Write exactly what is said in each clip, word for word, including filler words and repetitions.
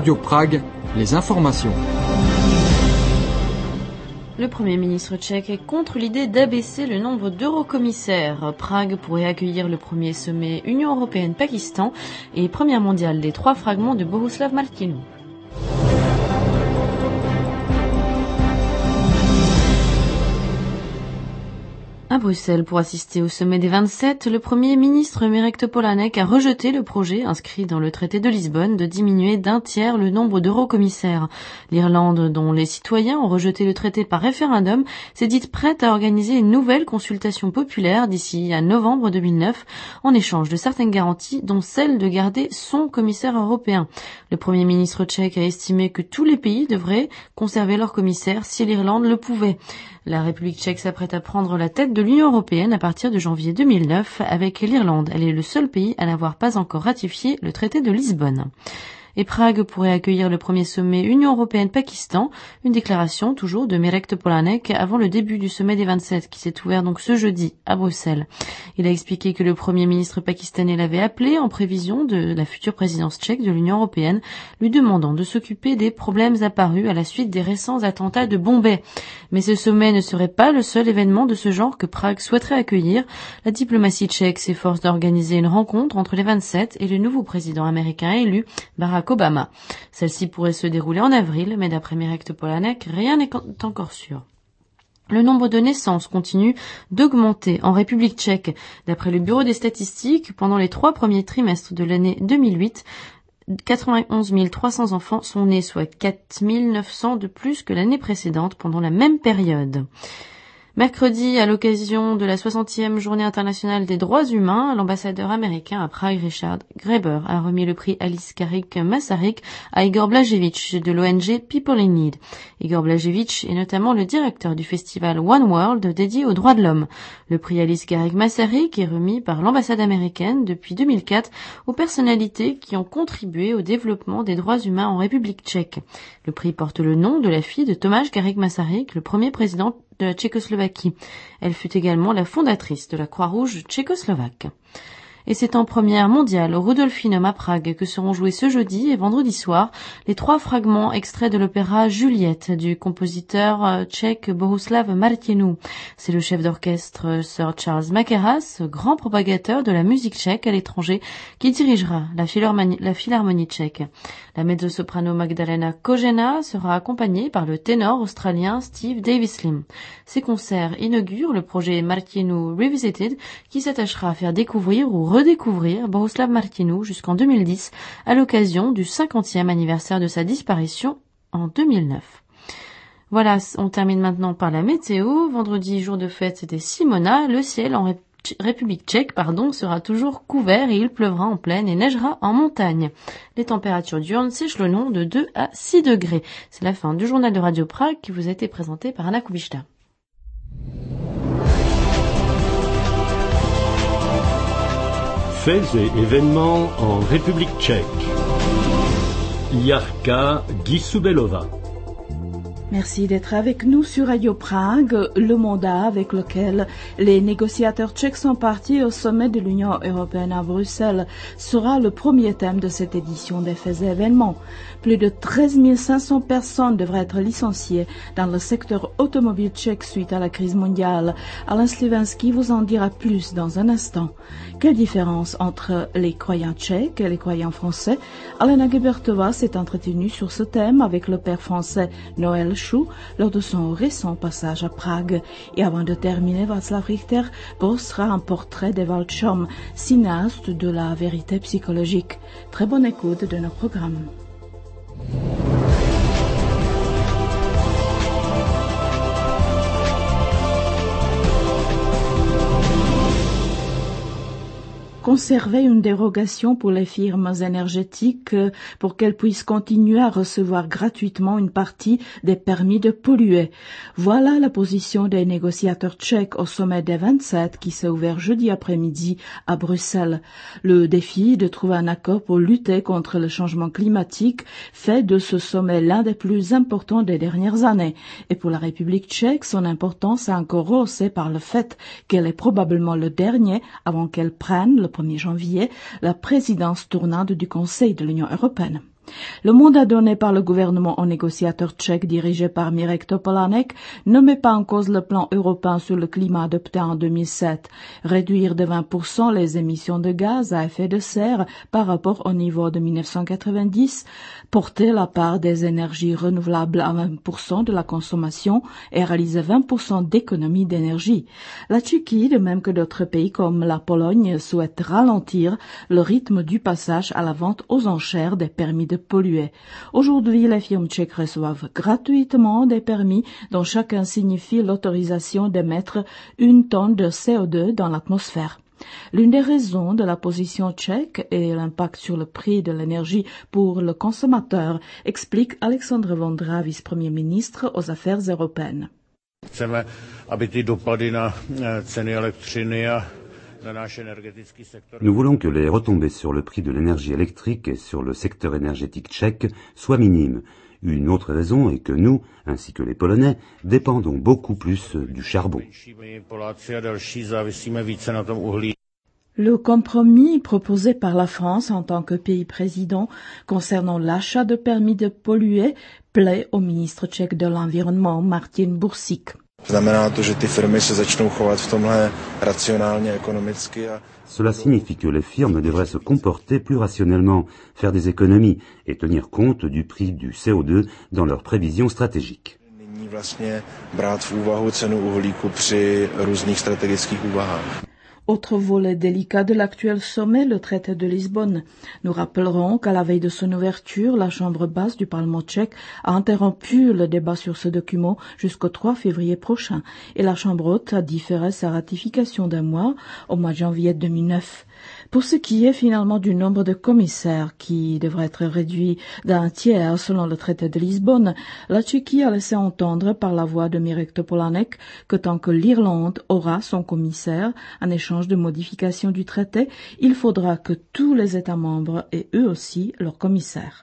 Radio Prague, les informations. Le Premier ministre tchèque est contre l'idée d'abaisser le nombre d'eurocommissaires. Prague pourrait accueillir le premier sommet Union européenne-Pakistan et première mondiale des trois fragments de Bohuslav Martinu. À Bruxelles, pour assister au sommet des vingt-sept, le Premier ministre Mirek Topolánek a rejeté le projet inscrit dans le traité de Lisbonne de diminuer d'un tiers le nombre d'eurocommissaires. L'Irlande, dont les citoyens ont rejeté le traité par référendum, s'est dite prête à organiser une nouvelle consultation populaire d'ici à novembre deux mille neuf, en échange de certaines garanties, dont celle de garder son commissaire européen. Le Premier ministre tchèque a estimé que tous les pays devraient conserver leur commissaire si l'Irlande le pouvait. La République tchèque s'apprête à prendre la tête de l'Union européenne à partir de janvier deux mille neuf avec l'Irlande. Elle est le seul pays à n'avoir pas encore ratifié le traité de Lisbonne. Et Prague pourrait accueillir le premier sommet Union européenne-Pakistan, une déclaration toujours de Mirek Topolánek avant le début du sommet des vingt-sept qui s'est ouvert donc ce jeudi à Bruxelles. Il a expliqué que le Premier ministre pakistanais l'avait appelé en prévision de la future présidence tchèque de l'Union européenne, lui demandant de s'occuper des problèmes apparus à la suite des récents attentats de Bombay. Mais ce sommet ne serait pas le seul événement de ce genre que Prague souhaiterait accueillir. La diplomatie tchèque s'efforce d'organiser une rencontre entre les vingt-sept et le nouveau président américain élu, Barack Obama. Celle-ci pourrait se dérouler en avril, mais d'après Mirek Topolánek, rien n'est encore sûr. Le nombre de naissances continue d'augmenter en République tchèque. D'après le Bureau des statistiques, pendant les trois premiers trimestres de l'année deux mille huit, quatre-vingt-onze mille trois cents enfants sont nés, soit quatre mille neuf cents de plus que l'année précédente pendant la même période. Mercredi, à l'occasion de la soixantième journée internationale des droits humains, l'ambassadeur américain à Prague, Richard Graeber, a remis le prix Alice Karik Masaryk à Igor Blažević de l'O N G People in Need. Igor Blažević est notamment le directeur du festival One World dédié aux droits de l'homme. Le prix Alice Karik Masaryk est remis par l'ambassade américaine depuis deux mille quatre aux personnalités qui ont contribué au développement des droits humains en République tchèque. Le prix porte le nom de la fille de Tomáš Garrigue Masaryk, le premier président de la Tchécoslovaquie. Elle fut également la fondatrice de la Croix-Rouge tchécoslovaque. Et c'est en première mondiale au Rudolfinum à Prague que seront joués ce jeudi et vendredi soir les trois fragments extraits de l'opéra Juliette du compositeur tchèque Bohuslav Martinu. C'est le chef d'orchestre Sir Charles Mackerras, grand propagateur de la musique tchèque à l'étranger, qui dirigera la philharmonie, la philharmonie tchèque. La mezzo-soprano Magdalena Kojena sera accompagnée par le ténor australien Steve Davis-Lim. Ces concerts inaugurent le projet Martinu Revisited qui s'attachera à faire découvrir ou redécouvrir Bohuslav Martinu jusqu'en deux mille dix à l'occasion du cinquantième anniversaire de sa disparition en deux mille neuf. Voilà, on termine maintenant par la météo. Vendredi, jour de fête des Simona, le ciel en République République tchèque, pardon, sera toujours couvert et il pleuvra en plaine et neigera en montagne. Les températures diurnes s'échelonneront de deux à six degrés. C'est la fin du journal de Radio Prague qui vous a été présenté par Anna Kubishta. Faits et événements en République tchèque. Jarka Gisubelova. Merci d'être avec nous sur Radio Prague. Le mandat avec lequel les négociateurs tchèques sont partis au sommet de l'Union européenne à Bruxelles sera le premier thème de cette édition des Faits et événements. Plus de treize mille cinq cents personnes devraient être licenciées dans le secteur automobile tchèque suite à la crise mondiale. Alain Slivensky vous en dira plus dans un instant. Quelle différence entre les croyants tchèques et les croyants français? Alena Gebertová s'est entretenue sur ce thème avec le père français Noël Chou lors de son récent passage à Prague. Et avant de terminer, Václav Richter brossera un portrait d'Evald Schom, cinéaste de la vérité psychologique. Très bonne écoute de nos programmes. Conserver une dérogation pour les firmes énergétiques pour qu'elles puissent continuer à recevoir gratuitement une partie des permis de polluer. Voilà la position des négociateurs tchèques au sommet des vingt-sept qui s'est ouvert jeudi après-midi à Bruxelles. Le défi de trouver un accord pour lutter contre le changement climatique fait de ce sommet l'un des plus importants des dernières années. Et pour la République tchèque, son importance est encore rehaussée par le fait qu'elle est probablement le dernier avant qu'elle prenne le premier janvier la présidence tournante du Conseil de l'Union européenne. Le mandat donné par le gouvernement au négociateur tchèque dirigé par Mirek Topolánek ne met pas en cause le plan européen sur le climat adopté en deux mille sept. Réduire de vingt pour cent les émissions de gaz à effet de serre par rapport au niveau de mille neuf cent quatre-vingt-dix, porter la part des énergies renouvelables à vingt pour cent de la consommation et réaliser vingt pour cent d'économie d'énergie. La Tchéquie, de même que d'autres pays comme la Pologne, souhaite ralentir le rythme du passage à la vente aux enchères des permis de polluer. Aujourd'hui, les firmes tchèques reçoivent gratuitement des permis dont chacun signifie l'autorisation d'émettre une tonne de C O deux dans l'atmosphère. L'une des raisons de la position tchèque est l'impact sur le prix de l'énergie pour le consommateur, explique Alexandre Vondra, vice-premier ministre aux affaires européennes. Chceme, aby ty dopady na ceny elektřiny a Nous voulons que les retombées sur le prix de l'énergie électrique et sur le secteur énergétique tchèque soient minimes. Une autre raison est que nous, ainsi que les Polonais, dépendons beaucoup plus du charbon. Le compromis proposé par la France en tant que pays président concernant l'achat de permis de polluer plaît au ministre tchèque de l'Environnement, Martin Bursík. Cela signifie que les firmes devraient se comporter plus rationnellement, faire des économies et tenir compte du prix du C O deux dans leurs prévisions stratégiques. Autre volet délicat de l'actuel sommet, le traité de Lisbonne. Nous rappellerons qu'à la veille de son ouverture, la Chambre basse du Parlement tchèque a interrompu le débat sur ce document jusqu'au trois février prochain et la Chambre haute a différé sa ratification d'un mois au mois de janvier deux mille neuf. Pour ce qui est finalement du nombre de commissaires qui devrait être réduit d'un tiers selon le traité de Lisbonne, la Tchéquie a laissé entendre par la voix de Mirek Topolánek que tant que l'Irlande aura son commissaire en échange de modification du traité, il faudra que tous les États membres aient eux aussi leur commissaire.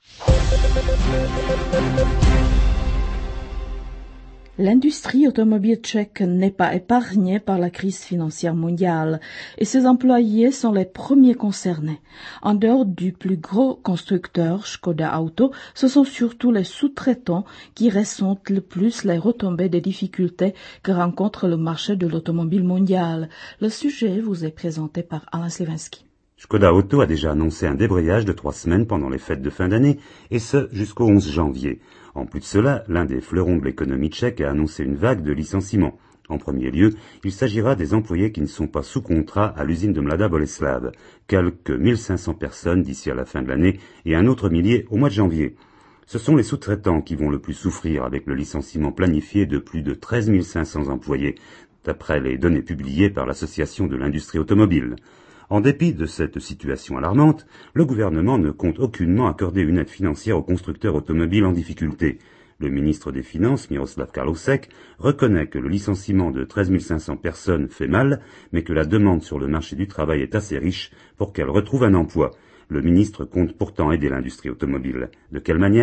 L'industrie automobile tchèque n'est pas épargnée par la crise financière mondiale et ses employés sont les premiers concernés. En dehors du plus gros constructeur, Škoda Auto, ce sont surtout les sous-traitants qui ressentent le plus les retombées des difficultés que rencontre le marché de l'automobile mondial. Le sujet vous est présenté par Alain Sliwinski. Škoda Auto a déjà annoncé un débrayage de trois semaines pendant les fêtes de fin d'année, et ce jusqu'au onze janvier. En plus de cela, l'un des fleurons de l'économie tchèque a annoncé une vague de licenciements. En premier lieu, il s'agira des employés qui ne sont pas sous contrat à l'usine de Mladá Boleslav, quelques mille cinq cents personnes d'ici à la fin de l'année et un autre millier au mois de janvier. Ce sont les sous-traitants qui vont le plus souffrir avec le licenciement planifié de plus de treize mille cinq cents employés, d'après les données publiées par l'Association de l'industrie automobile. En dépit de cette situation alarmante, le gouvernement ne compte aucunement accorder une aide financière aux constructeurs automobiles en difficulté. Le ministre des Finances, Miroslav Kalousek, reconnaît que le licenciement de treize mille cinq cents personnes fait mal, mais que la demande sur le marché du travail est assez riche pour qu'elle retrouve un emploi. Le ministre compte pourtant aider l'industrie automobile. De quelle manière ?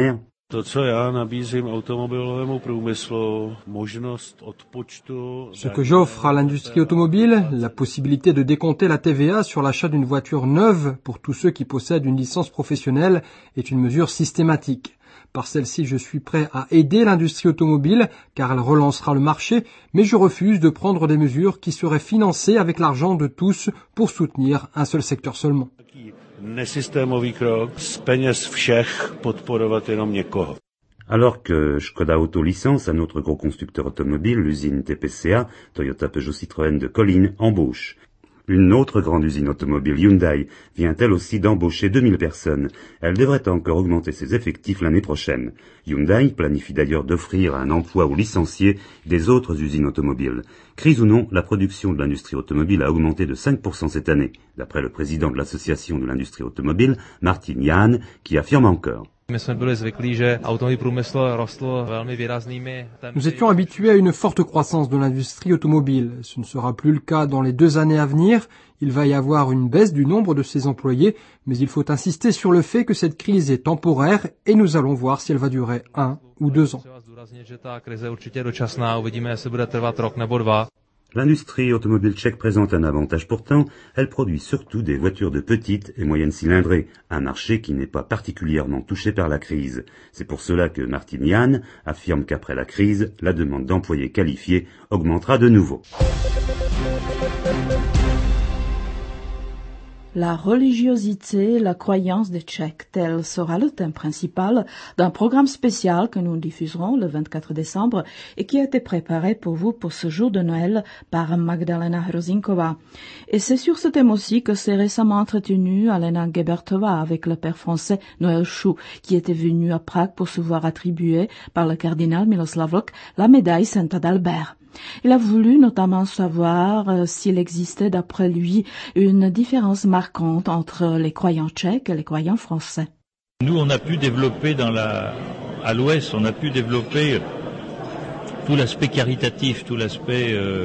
Ce que j'offre à l'industrie automobile, la possibilité de décompter la T V A sur l'achat d'une voiture neuve pour tous ceux qui possèdent une licence professionnelle, est une mesure systématique. Par celle-ci, je suis prêt à aider l'industrie automobile car elle relancera le marché, mais je refuse de prendre des mesures qui seraient financées avec l'argent de tous pour soutenir un seul secteur seulement. Alors que Škoda Auto licence, un autre gros constructeur automobile, l'usine T P C A, Toyota Peugeot Citroën de Kolín, embauche. Une autre grande usine automobile, Hyundai, vient elle aussi d'embaucher deux mille personnes. Elle devrait encore augmenter ses effectifs l'année prochaine. Hyundai planifie d'ailleurs d'offrir un emploi aux licenciés des autres usines automobiles. Crise ou non, la production de l'industrie automobile a augmenté de cinq pour cent cette année, d'après le président de l'association de l'industrie automobile, Martin Jahn, qui affirme encore. Nous étions habitués à une forte croissance de l'industrie automobile. Ce ne sera plus le cas dans les deux années à venir. Il va y avoir une baisse du nombre de ces employés, mais il faut insister sur le fait que cette crise est temporaire et nous allons voir si elle va durer un ou deux ans. L'industrie automobile tchèque présente un avantage pourtant, elle produit surtout des voitures de petite et moyenne cylindrée, un marché qui n'est pas particulièrement touché par la crise. C'est pour cela que Martin Jahn affirme qu'après la crise, la demande d'employés qualifiés augmentera de nouveau. La religiosité, la croyance des Tchèques, tel sera le thème principal d'un programme spécial que nous diffuserons le vingt-quatre décembre et qui a été préparé pour vous pour ce jour de Noël par Magdalena Hrozinkova. Et c'est sur ce thème aussi que s'est récemment entretenue Alena Gebertová avec le père français Noël Chou, qui était venu à Prague pour se voir attribuer par le cardinal Miloslav Vlk la médaille Saint-Adalbert. Il a voulu notamment savoir euh, s'il existait d'après lui une différence marquante entre les croyants tchèques et les croyants français. Nous, on a pu développer dans la, à l'Ouest, on a pu développer tout l'aspect caritatif, tout l'aspect euh,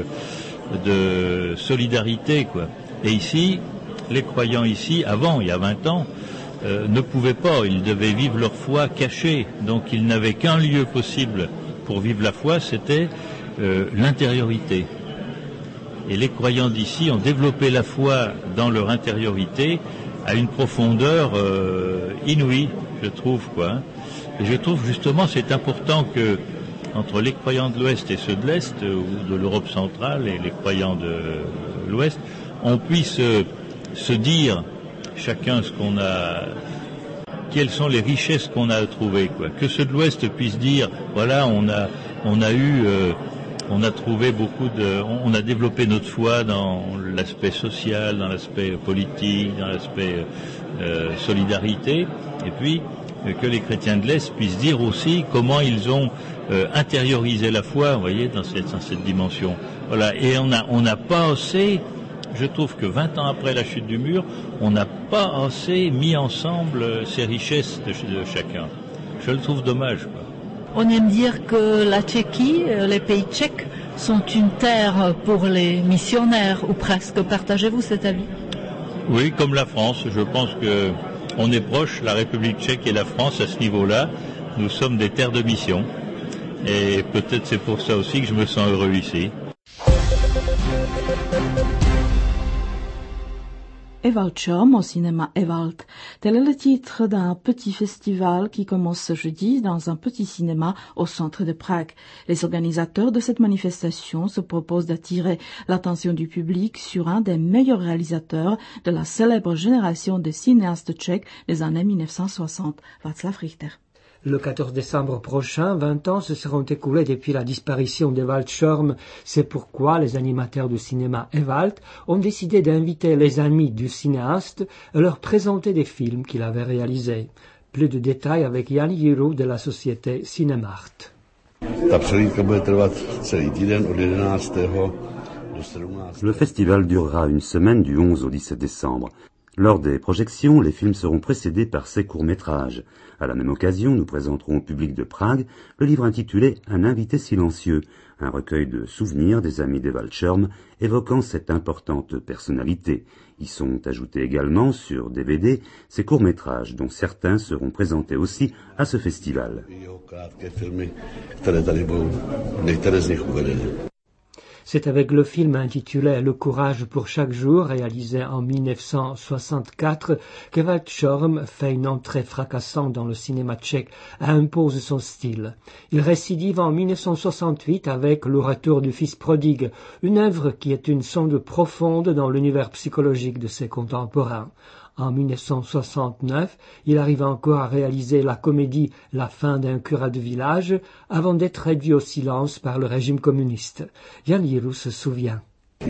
de solidarité, quoi. Et ici, les croyants ici, avant, il y a vingt ans, euh, ne pouvaient pas, ils devaient vivre leur foi cachée. Donc, ils n'avaient qu'un lieu possible pour vivre la foi, c'était Euh, l'intériorité. Et les croyants d'ici ont développé la foi dans leur intériorité à une profondeur euh, inouïe, je trouve, quoi. Et je trouve justement c'est important que entre les croyants de l'Ouest et ceux de l'Est, euh, ou de l'Europe centrale et les croyants de l'Ouest, on puisse euh, se dire chacun ce qu'on a, quelles sont les richesses qu'on a à trouver, quoi. Que ceux de l'Ouest puissent dire, voilà, on a, on a eu euh, On a trouvé beaucoup de, on a développé notre foi dans l'aspect social, dans l'aspect politique, dans l'aspect euh, solidarité, et puis euh, que les chrétiens de l'Est puissent dire aussi comment ils ont euh, intériorisé la foi, vous voyez, dans cette, dans cette dimension. Voilà, et on a, on n'a pas assez, je trouve que vingt ans après la chute du mur, on n'a pas assez mis ensemble ces richesses de, de chacun. Je le trouve dommage, quoi. On aime dire que la Tchéquie, les pays tchèques, sont une terre pour les missionnaires, ou presque. Partagez-vous cet avis? Oui, comme la France. Je pense que on est proche, la République tchèque et la France, à ce niveau-là. Nous sommes des terres de mission. Et peut-être c'est pour ça aussi que je me sens heureux ici. Ewaldshorm au cinéma Ewald. Tel est le titre d'un petit festival qui commence ce jeudi dans un petit cinéma au centre de Prague. Les organisateurs de cette manifestation se proposent d'attirer l'attention du public sur un des meilleurs réalisateurs de la célèbre génération de cinéastes tchèques des années mille neuf cent soixante, Václav Richter. Le quatorze décembre prochain, vingt ans se seront écoulés depuis la disparition d'Ewaldshorm. C'est pourquoi les animateurs du cinéma Ewald ont décidé d'inviter les amis du cinéaste à leur présenter des films qu'il avait réalisés. Plus de détails avec Jan Jiru de la société Cinemart. Le festival durera une semaine du onze au dix-sept décembre. Lors des projections, les films seront précédés par ces courts-métrages. À la même occasion, nous présenterons au public de Prague le livre intitulé « Un invité silencieux », un recueil de souvenirs des amis d'Ewaldshorm évoquant cette importante personnalité. Y sont ajoutés également sur D V D ces courts-métrages dont certains seront présentés aussi à ce festival. C'est avec le film intitulé « Le courage pour chaque jour » réalisé en mille neuf cent soixante-quatre qu'Ewaldshorm fait une entrée fracassante dans le cinéma tchèque et impose son style. Il récidive en mille neuf cent soixante-huit avec Le retour du fils prodigue, une œuvre qui est une sonde profonde dans l'univers psychologique de ses contemporains. En mille neuf cent soixante-neuf, il arrive encore à réaliser la comédie La fin d'un curé de village, avant d'être réduit au silence par le régime communiste. Jan Jiru se souvient.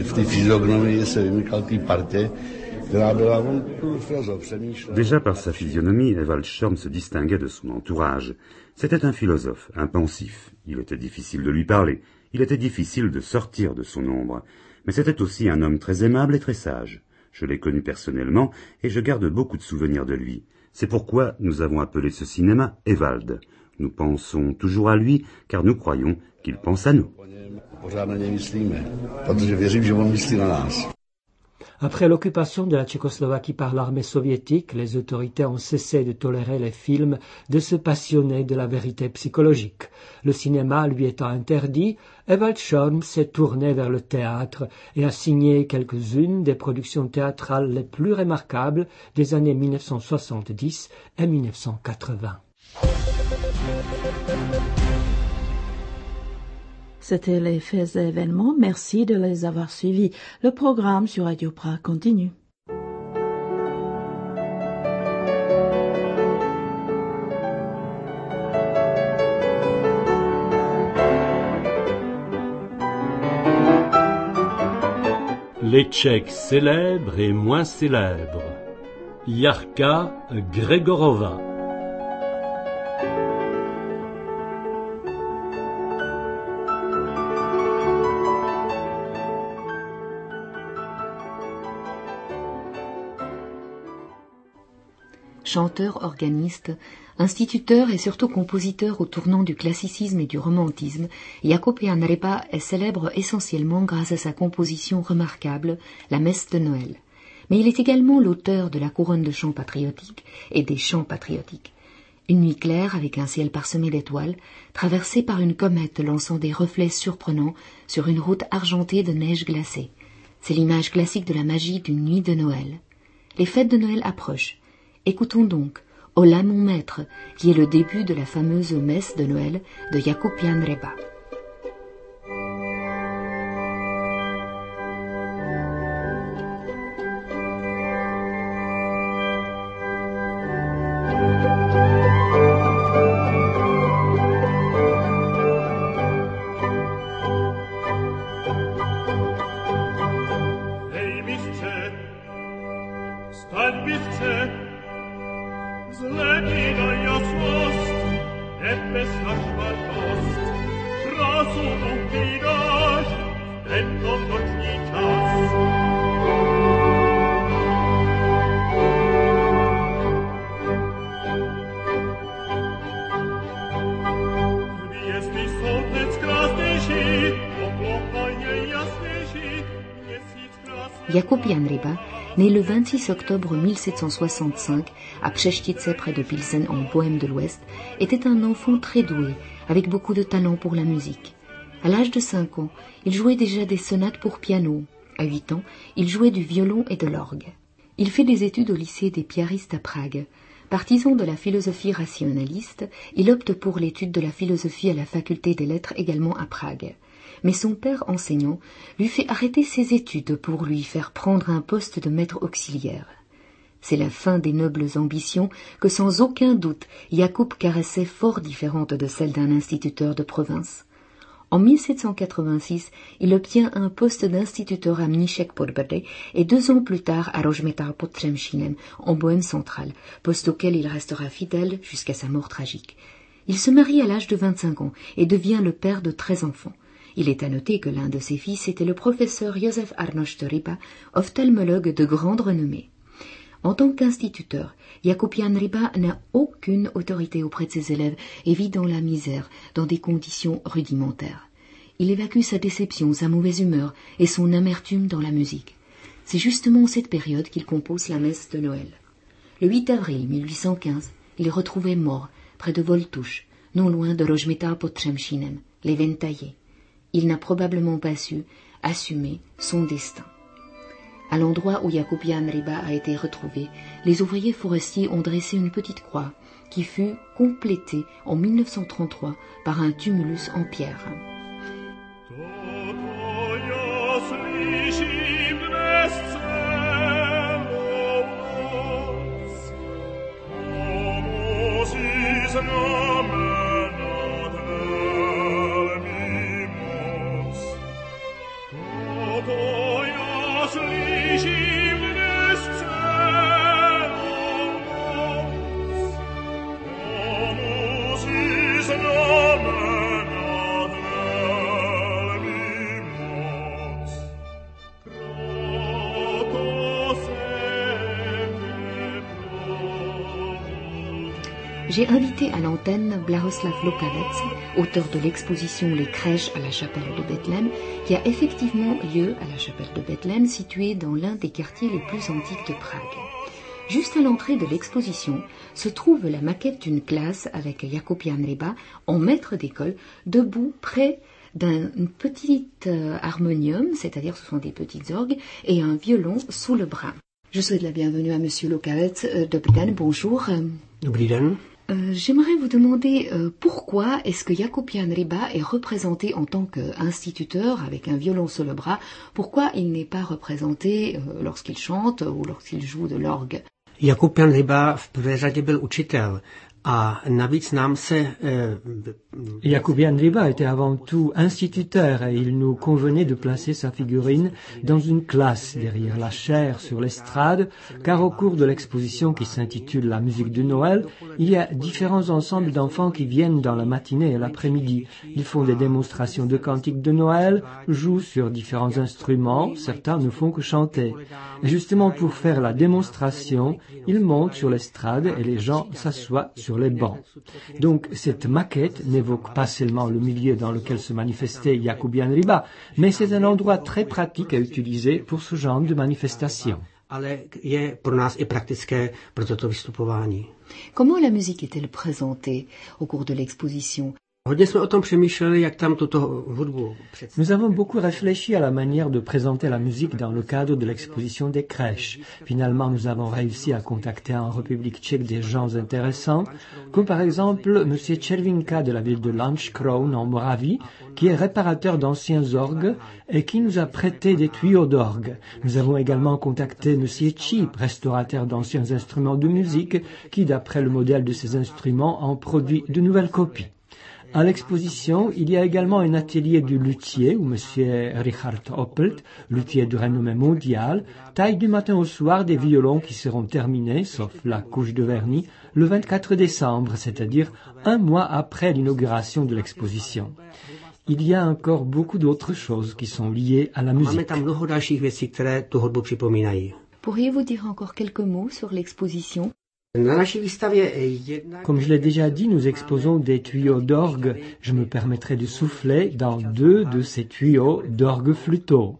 Déjà par sa physionomie, Ewaldshorm se distinguait de son entourage. C'était un philosophe, un pensif. Il était difficile de lui parler, il était difficile de sortir de son ombre. Mais c'était aussi un homme très aimable et très sage. Je l'ai connu personnellement et je garde beaucoup de souvenirs de lui. C'est pourquoi nous avons appelé ce cinéma Ewald. Nous pensons toujours à lui car nous croyons qu'il pense à nous. Après l'occupation de la Tchécoslovaquie par l'armée soviétique, les autorités ont cessé de tolérer les films, de se passionner de la vérité psychologique. Le cinéma lui étant interdit, Ewald Schorm s'est tourné vers le théâtre et a signé quelques-unes des productions théâtrales les plus remarquables des années mille neuf cent soixante-dix et mille neuf cent quatre-vingts. C'était les faits et événements. Merci de les avoir suivis. Le programme sur Radio Prague continue. Les Tchèques célèbres et moins célèbres. Jarka Gregorova. Chanteur, organiste, instituteur et surtout compositeur au tournant du classicisme et du romantisme, Jakub Jan Řepa est célèbre essentiellement grâce à sa composition remarquable, la Messe de Noël. Mais il est également l'auteur de la couronne de chants patriotiques et des chants patriotiques. Une nuit claire avec un ciel parsemé d'étoiles, traversée par une comète lançant des reflets surprenants sur une route argentée de neige glacée. C'est l'image classique de la magie d'une nuit de Noël. Les fêtes de Noël approchent. Écoutons donc « Hola mon maître » qui est le début de la fameuse messe de Noël de Jakub Jan Řepa. Jakub Jan Řepa, né le vingt-six octobre mille sept cent soixante-cinq à Přeštice près de Pilsen en Bohême de l'Ouest, était un enfant très doué, avec beaucoup de talent pour la musique. À l'âge de cinq ans, il jouait déjà des sonates pour piano. À huit ans, il jouait du violon et de l'orgue. Il fait des études au lycée des Piaristes à Prague. Partisan de la philosophie rationaliste, il opte pour l'étude de la philosophie à la faculté des lettres également à Prague. Mais son père enseignant lui fait arrêter ses études pour lui faire prendre un poste de maître auxiliaire. C'est la fin des nobles ambitions que sans aucun doute Jakub caressait fort différente de celle d'un instituteur de province. En mille sept cent quatre-vingt-six, il obtient un poste d'instituteur à Mnišek pod Brdy et deux ans plus tard à Rožmitál pod Třemšínem, en Bohême centrale, poste auquel il restera fidèle jusqu'à sa mort tragique. Il se marie à l'âge de vingt-cinq ans et devient le père de treize enfants. Il est à noter que l'un de ses fils était le professeur Josef Arnošt Řepa, ophtalmologue de grande renommée. En tant qu'instituteur, Jakub Jan Řepa n'a aucune autorité auprès de ses élèves et vit dans la misère, dans des conditions rudimentaires. Il évacue sa déception, sa mauvaise humeur et son amertume dans la musique. C'est justement en cette période qu'il compose la messe de Noël. Le huit avril mille huit cent quinze, il est retrouvé mort près de Voltouche, non loin de Rožmitál pod Třemšínem, les veines taillées. Il n'a probablement pas su assumer son destin. À l'endroit où Jakub Jan Řepa a été retrouvé, les ouvriers forestiers ont dressé une petite croix qui fut complétée en mille neuf cent trente-trois par un tumulus en pierre. j'ai invité à l'antenne Blahoslav Lokavec, auteur de l'exposition Les crèches à la chapelle de Bethléem, qui a effectivement lieu à la chapelle de Bethléem, située dans l'un des quartiers les plus antiques de Prague. Juste à l'entrée de l'exposition se trouve la maquette d'une classe avec Jakub Jan Ryba, en maître d'école, debout près d'un petit euh, harmonium, c'est-à-dire ce sont des petites orgues, et un violon sous le bras. Je souhaite la bienvenue à Monsieur Lokavec euh, de Bden. Bonjour. Dobrý den. Euh, j'aimerais vous demander euh, pourquoi est-ce que Jakub Jan Ryba est représenté en tant qu'instituteur avec un violon sur le bras, pourquoi il n'est pas représenté euh, lorsqu'il chante ou lorsqu'il joue de l'orgue. Jakub Jan Ryba v prvé řadě byl učitel a navíc nám se... Eh, Jakub Jan Ryba était avant tout instituteur et il nous convenait de placer sa figurine dans une classe derrière la chaire sur l'estrade, car au cours de l'exposition qui s'intitule La musique de Noël, il y a différents ensembles d'enfants qui viennent dans la matinée et l'après-midi. Ils font des démonstrations de cantiques de Noël, jouent sur différents instruments, certains ne font que chanter. Et justement pour faire la démonstration, ils montent sur l'estrade et les gens s'assoient sur les bancs. Donc cette maquette n'évoque pas seulement le milieu dans lequel se manifestait Jakub Jan Ryba, mais c'est un endroit très pratique à utiliser pour ce genre de manifestation. Ale je pro nás i praktické pro toto vystupování. Comment la musique est-elle présentée au cours de l'exposition? Nous avons beaucoup réfléchi à la manière de présenter la musique dans le cadre de l'exposition des crèches. Finalement, nous avons réussi à contacter en République tchèque des gens intéressants, comme par exemple M. Červinka de la ville de Lanškroun en Moravie, qui est réparateur d'anciens orgues et qui nous a prêté des tuyaux d'orgue. Nous avons également contacté M. Čip, restaurateur d'anciens instruments de musique, qui, d'après le modèle de ces instruments, en produit de nouvelles copies. À l'exposition, il y a également un atelier du luthier où M. Richard Oppelt, luthier de renommée mondiale, taille du matin au soir des violons qui seront terminés, sauf la couche de vernis, le vingt-quatre décembre, c'est-à-dire un mois après l'inauguration de l'exposition. Il y a encore beaucoup d'autres choses qui sont liées à la musique. Pourriez-vous dire encore quelques mots sur l'exposition? Comme je l'ai déjà dit, nous exposons des tuyaux d'orgue. Je me permettrai de souffler dans deux de ces tuyaux d'orgue flûteau.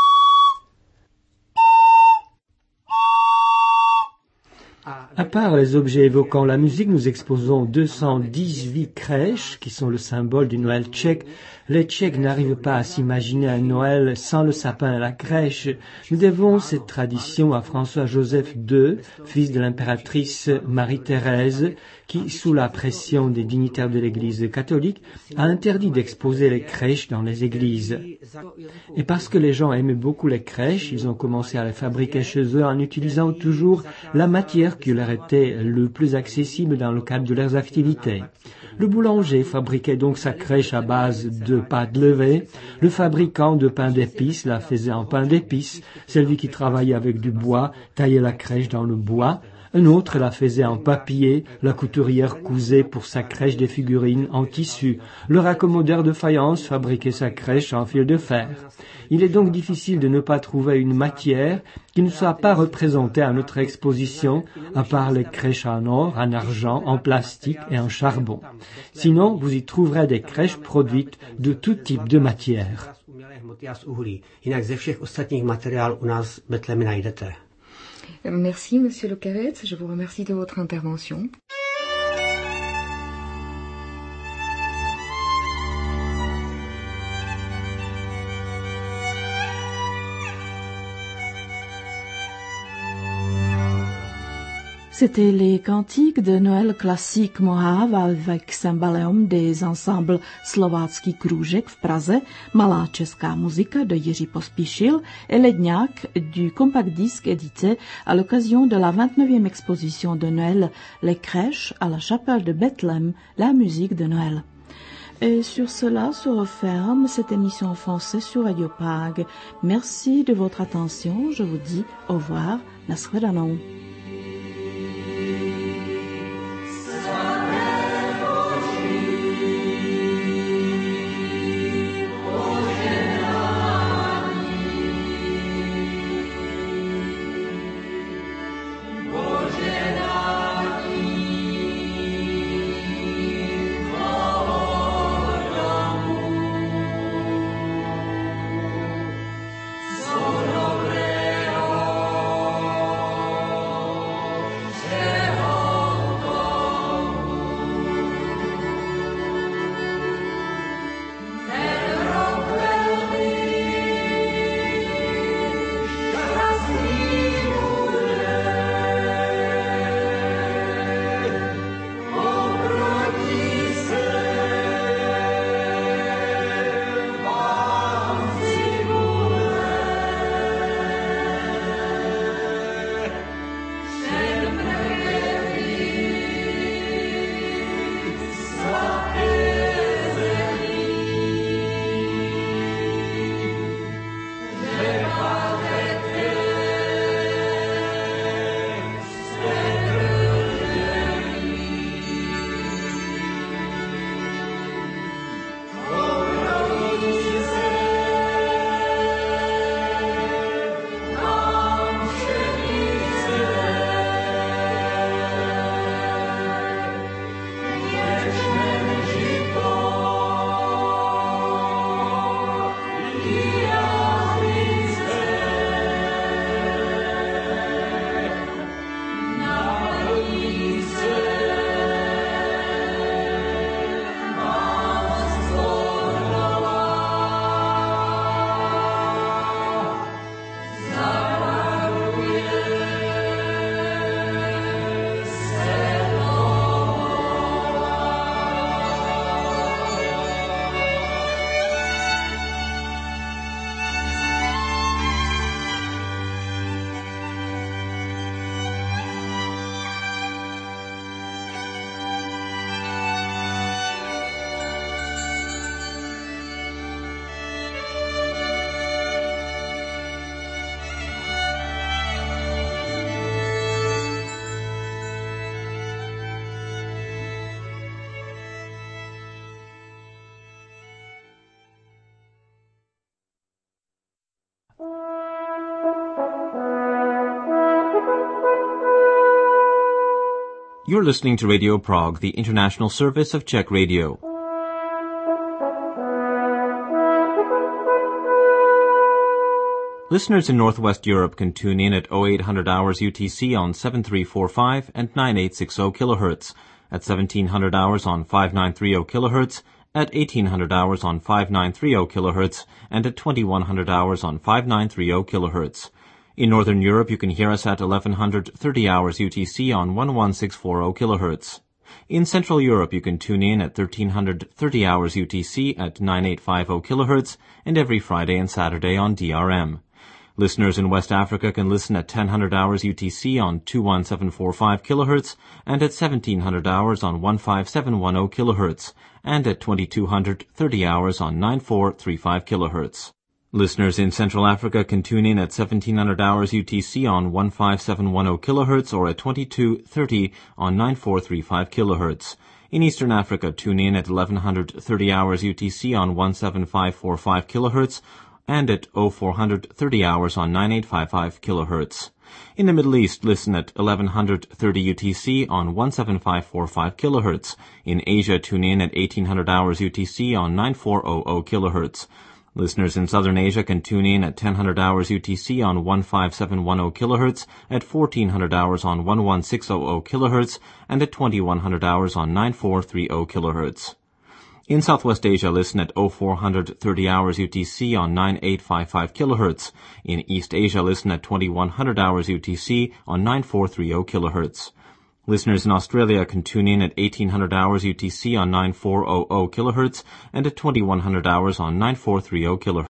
À part les objets évoquant la musique, nous exposons deux cent dix-huit crèches qui sont le symbole du Noël tchèque. Les Tchèques n'arrivent pas à s'imaginer un Noël sans le sapin et la crèche. Nous devons cette tradition à François-Joseph deux, fils de l'impératrice Marie-Thérèse, qui, sous la pression des dignitaires de l'Église catholique, a interdit d'exposer les crèches dans les églises. Et parce que les gens aimaient beaucoup les crèches, ils ont commencé à les fabriquer chez eux en utilisant toujours la matière qui leur était le plus accessible dans le cadre de leurs activités. Le boulanger fabriquait donc sa crèche à base de pâte levée, le fabricant de pain d'épices la faisait en pain d'épices, celui qui travaillait avec du bois taillait la crèche dans le bois, un autre la faisait en papier, la couturière cousait pour sa crèche des figurines en tissu, le raccommodeur de faïence fabriquait sa crèche en fil de fer. Il est donc difficile de ne pas trouver une matière qui ne soit pas représentée à notre exposition, à part les crèches en or, en argent, en plastique et en charbon. Sinon, vous y trouverez des crèches produites de tout type de matière. Merci, Monsieur Lokavec. Je vous remercie de votre intervention. C'était les cantiques de Noël classique Mohave avec symbaleum des ensembles Slovácký kroužek v Praze, Malá česká muzika de Jiří Pospíšil et Ledňák du compact disque édité à l'occasion de la vingt-neuvième exposition de Noël Les crèches à la chapelle de Bethléem, la musique de Noël. Et sur cela se referme cette émission en français sur Radio Prague. Merci de votre attention. Je vous dis au revoir. Nashledanou. You're listening to Radio Prague, the international service of Czech Radio. Listeners in Northwest Europe can tune in at oh eight hundred hours U T C on seven three four five and nine eight six zero kilohertz, at seventeen hundred hours on five nine three zero kilohertz, at eighteen hundred hours on five nine three zero kilohertz, and at twenty-one hundred hours on five nine three zero kilohertz. In Northern Europe, you can hear us at eleven thirty hours U T C on eleven six four zero kilohertz. In Central Europe, you can tune in at thirteen thirty hours U T C at nine eight five zero kilohertz, and every Friday and Saturday on D R M. Listeners in West Africa can listen at ten hundred hours U T C on two one seven four five kilohertz, and at seventeen hundred hours on fifteen seven one zero kilohertz, and at twenty-two thirty hours on nine four three five kilohertz. Listeners in Central Africa can tune in at seventeen hundred hours U T C on fifteen seven one zero kilohertz, or at twenty-two thirty on nine four three five kilohertz. In Eastern Africa, tune in at eleven thirty hours U T C on seventeen five four five kilohertz, and at oh four thirty hours on nine eight five five kilohertz. In the Middle East, listen at eleven thirty U T C on seventeen five four five kilohertz. In Asia, tune in at eighteen hundred hours U T C on nine four hundred kilohertz. Listeners in Southern Asia can tune in at ten hundred hours U T C on fifteen seven one zero kilohertz, at fourteen hundred hours on eleven six hundred kilohertz, and at twenty-one hundred hours on nine four three zero kilohertz. In Southwest Asia, listen at oh four thirty hours U T C on nine eight five five kilohertz. In East Asia, listen at twenty-one hundred hours U T C on nine four three zero kilohertz. Listeners in Australia can tune in at eighteen hundred hours U T C on nine four hundred kilohertz, and at twenty-one hundred hours on nine four three zero kilohertz.